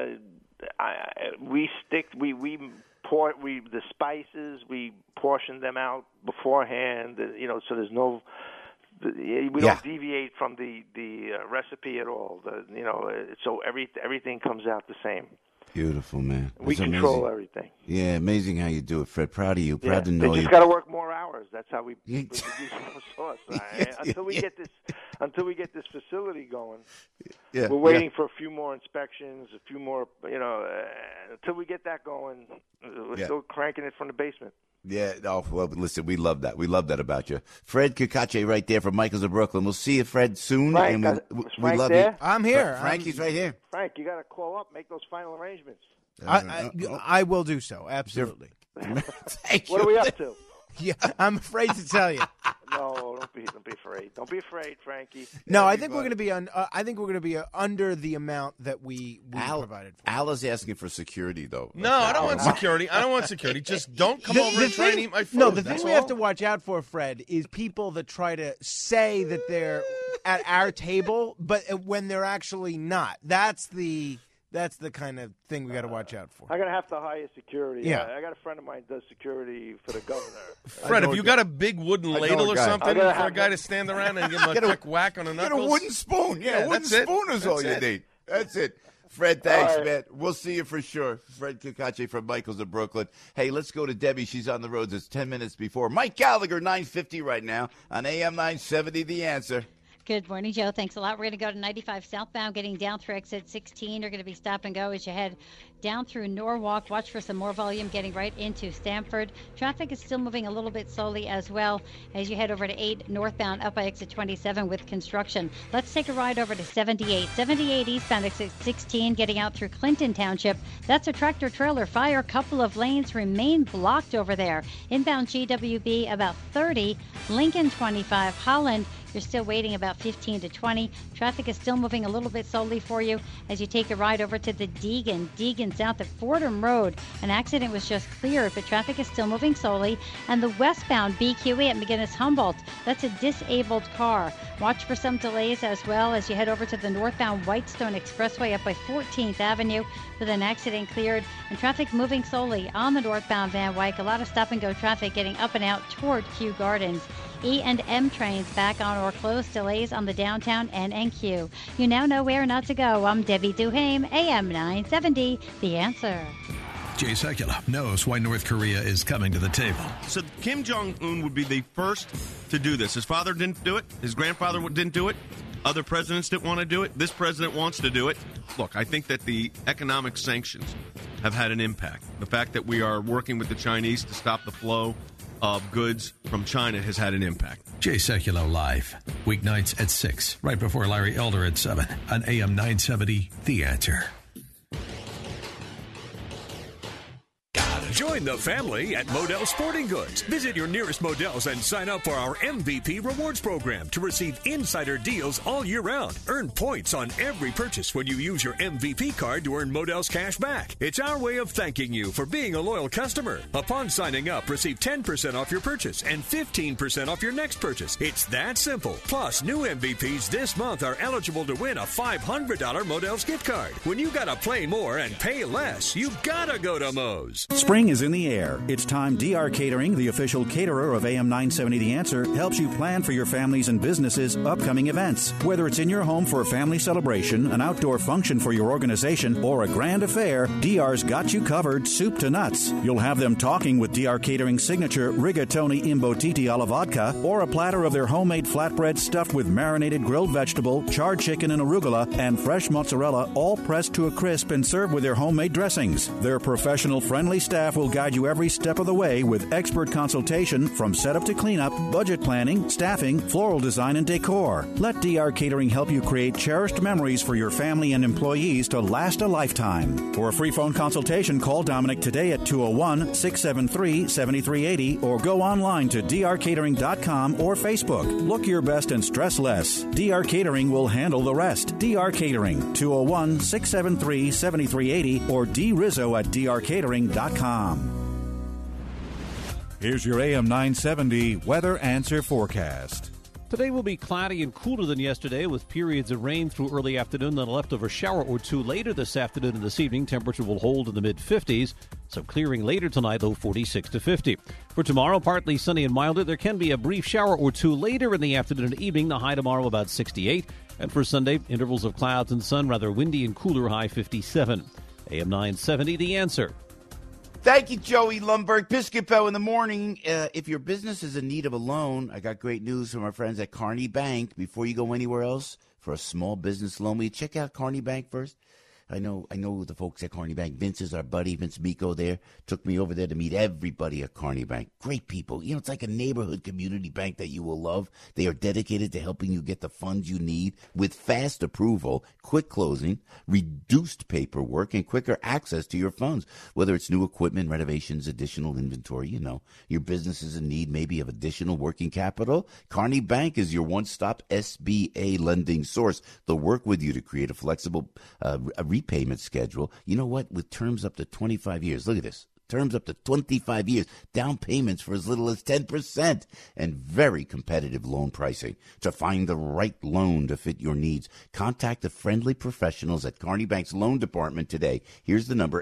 we pour the spices. We portion them out beforehand. So there's no. We don't deviate from the recipe at all. So everything comes out the same. Beautiful, man. We control everything. Yeah, amazing how you do it, Fred. Proud of you. Proud to know you. They just got to work more hours. That's how we produce more sauce. Until we get this facility going, we're waiting for a few more inspections, a few more. Until we get that going, we're still cranking it from the basement. Yeah, well, listen, we love that. We love that about you. Fred Cacace right there from Michael's of Brooklyn. We'll see you, Fred, soon. Frank, and we love there? you. I'm here. Frankie's right here. Frank, you got to call up, make those final arrangements. I will do so, absolutely. What are we up to? Yeah, I'm afraid to tell you. No, don't be afraid. Don't be afraid, Frankie. No, I think we're going to be under the amount that we provided for. Al is asking for security, though. No, I don't want security. Just don't come over and try and eat my food. No, the thing we have to watch out for, Fred, is people that try to say that they're at our table, but when they're actually not. That's the kind of thing we got to watch out for. I'm going to have to hire security. Yeah. I got a friend of mine who does security for the governor. Fred, have you got a big wooden ladle or something for a guy to stand around and give him a quick whack on the knuckles? Get a wooden spoon. Yeah, wooden spoon is all you need. That's it. Fred, thanks, man. We'll see you for sure. Fred Cacace from Michael's of Brooklyn. Hey, let's go to Debbie. She's on the roads. It's 10 minutes before. Mike Gallagher, 950 right now on AM 970, The Answer. Good morning, Joe. Thanks a lot. We're going to go to 95 southbound, getting down through exit 16. You're going to be stop and go as you head down through Norwalk. Watch for some more volume getting right into Stamford. Traffic is still moving a little bit slowly as well as you head over to 8 northbound up by exit 27 with construction. Let's take a ride over to 78. 78 eastbound exit 16 getting out through Clinton Township. That's a tractor trailer fire. Couple of lanes remain blocked over there. Inbound GWB about 30. Lincoln 25. Holland, you're still waiting about 15 to 20. Traffic is still moving a little bit slowly for you as you take a ride over to the Deegan south of Fordham Road. An accident was just cleared, but traffic is still moving slowly. And the westbound BQE at McGinnis Humboldt, that's a disabled car. Watch for some delays as well as you head over to the northbound Whitestone Expressway up by 14th Avenue with an accident cleared and traffic moving slowly on the northbound Van Wyck. A lot of stop and go traffic getting up and out toward Kew Gardens. E&M trains back on or closed. Delays on the downtown N&Q. You now know where not to go. I'm Debbie Duhame, AM 970, The Answer. Jay Sekulow knows why North Korea is coming to the table. So Kim Jong-un would be the first to do this. His father didn't do it. His grandfather didn't do it. Other presidents didn't want to do it. This president wants to do it. Look, I think that the economic sanctions have had an impact. The fact that we are working with the Chinese to stop the flow of goods from China has had an impact. Jay Sekulow live, weeknights at 6, right before Larry Elder at 7 on AM 970, The Answer. Join the family at Modell Sporting Goods. Visit your nearest Modell's and sign up for our MVP Rewards program to receive insider deals all year round. Earn points on every purchase when you use your MVP card to earn Modell's cash back. It's our way of thanking you for being a loyal customer. Upon signing up, receive 10% off your purchase and 15% off your next purchase. It's that simple. Plus, new MVPs this month are eligible to win a $500 Modell's gift card. When you gotta play more and pay less, you gotta go to Moe's. Spring Spring is in the air. It's time DR Catering, the official caterer of AM 970 The Answer, helps you plan for your families and businesses' upcoming events. Whether it's in your home for a family celebration, an outdoor function for your organization, or a grand affair, DR's got you covered soup to nuts. You'll have them talking with DR Catering's signature rigatoni imbotiti alla vodka, or a platter of their homemade flatbread stuffed with marinated grilled vegetable, charred chicken and arugula, and fresh mozzarella, all pressed to a crisp and served with their homemade dressings. Their professional, friendly staff will guide you every step of the way with expert consultation from setup to cleanup, budget planning, staffing, floral design, and decor. Let DR Catering help you create cherished memories for your family and employees to last a lifetime. For a free phone consultation, call Dominic today at 201-673-7380 or go online to drcatering.com or Facebook. Look your best and stress less. DR Catering will handle the rest. DR Catering, 201-673-7380 or drizzo@drcatering.com. Here's your AM 970 Weather Answer Forecast. Today will be cloudy and cooler than yesterday with periods of rain through early afternoon, then a leftover shower or two later this afternoon and this evening. Temperature will hold in the mid-50s, so clearing later tonight, low 46 to 50. For tomorrow, partly sunny and milder. There can be a brief shower or two later in the afternoon and evening. The high tomorrow about 68. And for Sunday, intervals of clouds and sun, rather windy and cooler, high 57. AM 970, The Answer. Thank you, Joey Lundberg. Biscuit Bell in the morning. If your business is in need of a loan, I got great news from our friends at Kearney Bank. Before you go anywhere else for a small business loan, will you check out Kearney Bank first? I know the folks at Kearney Bank. Vince is our buddy. Vince Miko there took me over there to meet everybody at Kearney Bank. Great people. You know, it's like a neighborhood community bank that you will love. They are dedicated to helping you get the funds you need with fast approval, quick closing, reduced paperwork, and quicker access to your funds. Whether it's new equipment, renovations, additional inventory, you know, your business is in need maybe of additional working capital. Kearney Bank is your one-stop SBA lending source. They'll work with you to create a flexible repayment schedule. You know what? With terms up to 25 years. Look at this. Terms up to 25 years. Down payments for as little as 10%. And very competitive loan pricing. To find the right loan to fit your needs, contact the friendly professionals at Kearney Bank's loan department today. Here's the number,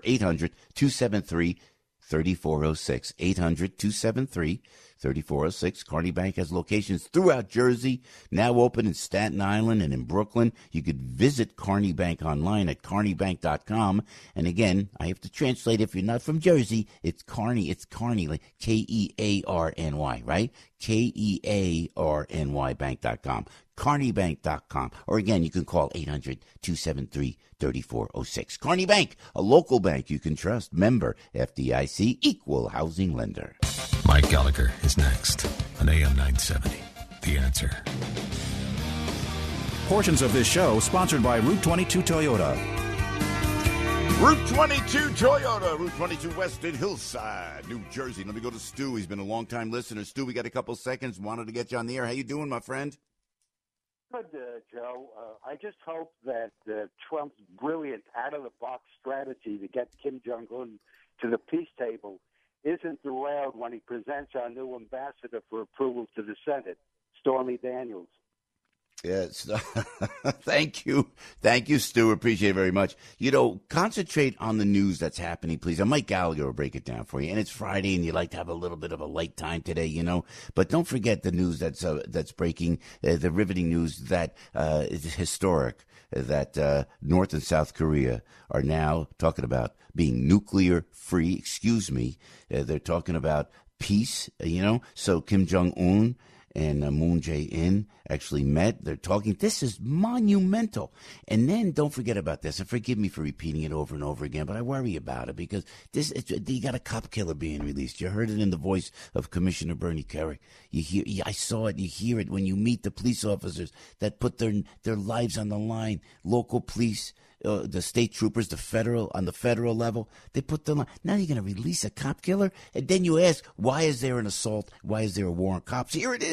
800-273-3406. 800-273-3406. Kearney Bank has locations throughout Jersey, now open in Staten Island and in Brooklyn. You could visit Kearney Bank online at kearneybank.com. And again, I have to translate if you're not from Jersey. It's Kearney, like Kearny, right? Kearny bank.com. KearneyBank.com. Or again, you can call 800-273-3406. Kearney Bank, a local bank you can trust. Member FDIC, equal housing lender. Mike Gallagher is next on AM 970. The Answer. Portions of this show sponsored by Route 22 Toyota. Route 22 Toyota, Route 22 West in Hillside, New Jersey. Let me go to Stu. He's been a long-time listener. Stu, we got a couple seconds. Wanted to get you on the air. How you doing, my friend? Good, Joe. I just hope that Trump's brilliant out-of-the-box strategy to get Kim Jong-un to the peace table isn't derailed when he presents our new ambassador for approval to the Senate, Stormy Daniels. Yes. Thank you. Thank you, Stu. Appreciate it very much. You know, concentrate on the news that's happening, please. And Mike Gallagher will break it down for you. And it's Friday, and you like to have a little bit of a light time today, you know. But don't forget the news that's breaking, the riveting news that is historic, that North and South Korea are now talking about being nuclear free. Excuse me. They're talking about peace, you know. So Kim Jong-un and Moon Jae-in actually met. They're talking. This is monumental. And then don't forget about this. And forgive me for repeating it over and over again, but I worry about it because you got a cop killer being released. You heard it in the voice of Commissioner Bernie Kerik. I saw it. You hear it when you meet the police officers that put their lives on the line. Local police, the state troopers, on the federal level, they put them on. Now you're going to release a cop killer? And then you ask, why is there an assault? Why is there a war on cops? Here it is,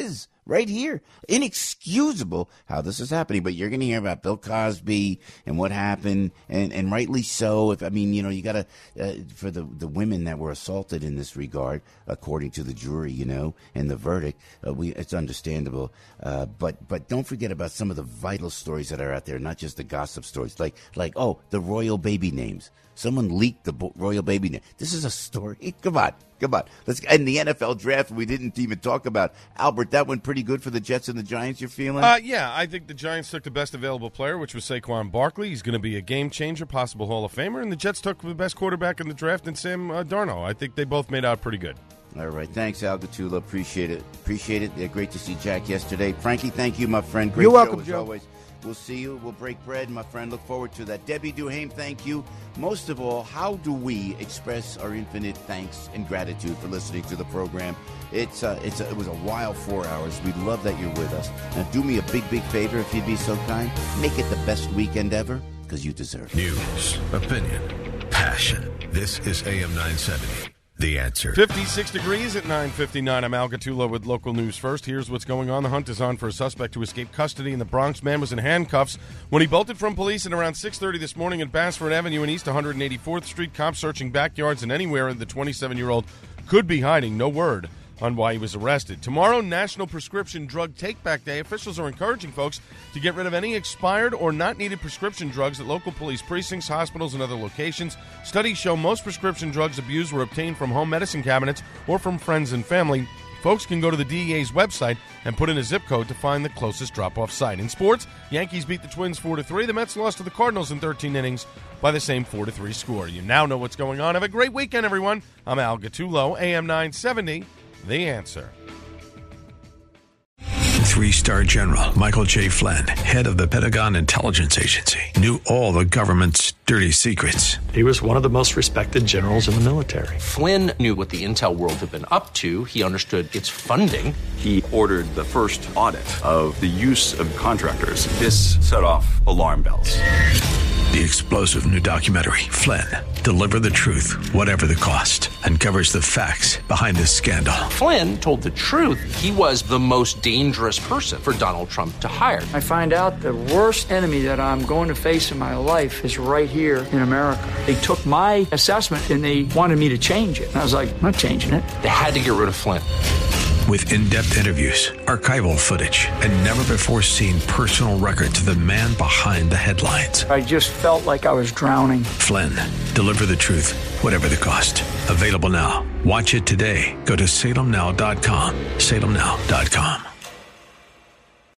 right here. Inexcusable how this is happening. But you're going to hear about Bill Cosby and what happened, and rightly so. You got to, for the women that were assaulted in this regard, according to the jury, and the verdict, it's understandable. But don't forget about some of the vital stories that are out there, not just the gossip stories, like the royal baby names. Someone leaked the royal baby name. This is a story. Come on. Let's. And the NFL draft, we didn't even talk about. Albert, that went pretty good for the Jets and the Giants, you're feeling? Yeah, I think the Giants took the best available player, which was Saquon Barkley. He's going to be a game changer, possible Hall of Famer. And the Jets took the best quarterback in the draft in Sam Darnold. I think they both made out pretty good. All right. Thanks, Al Gattullo. Appreciate it. Yeah, great to see Jack yesterday. Frankie, thank you, my friend. Great You're show welcome, as Joe. always. We'll see you. We'll break bread, my friend. Look forward to that. Debbie Duhame, thank you. Most of all, how do we express our infinite thanks and gratitude for listening to the program? It was a wild 4 hours. We love that you're with us. Now, do me a big favor, if you'd be so kind. Make it the best weekend ever, because you deserve it. News, opinion, passion. This is AM 970. The Answer. 56 degrees at 9:59. I'm Al Gattullo with local news first. Here's what's going on. The hunt is on for a suspect who escaped custody in the Bronx. Man was in handcuffs when he bolted from police at around 6:30 this morning at Bassford Avenue and East 184th Street. Cops searching backyards and anywhere the 27-year-old could be hiding. No word on why he was arrested. Tomorrow, National Prescription Drug Take-Back Day. Officials are encouraging folks to get rid of any expired or not needed prescription drugs at local police precincts, hospitals, and other locations. Studies show most prescription drugs abused were obtained from home medicine cabinets or from friends and family. Folks can go to the DEA's website and put in a zip code to find the closest drop-off site. In sports, Yankees beat the Twins 4-3. The Mets lost to the Cardinals in 13 innings by the same 4-3 score. You now know what's going on. Have a great weekend, everyone. I'm Al Gattullo, AM 970. The Answer. 3-star General Michael J. Flynn, head of the Pentagon Intelligence Agency, knew all the government's dirty secrets. He was one of the most respected generals in the military. Flynn knew what the intel world had been up to. He understood its funding. He ordered the first audit of the use of contractors. This set off alarm bells. The explosive new documentary, Flynn, Deliver the Truth, Whatever the Cost, uncovers the facts behind this scandal. Flynn told the truth. He was the most dangerous person for Donald Trump to hire. I find out the worst enemy that I'm going to face in my life is right here in America. They took my assessment and they wanted me to change it. And I was like, I'm not changing it. They had to get rid of Flynn. With in-depth interviews, archival footage, and never-before-seen personal records of the man behind the headlines. I just felt like I was drowning. Flynn, Deliver the Truth, Whatever the Cost. Available now. Watch it today. Go to salemnow.com. salemnow.com.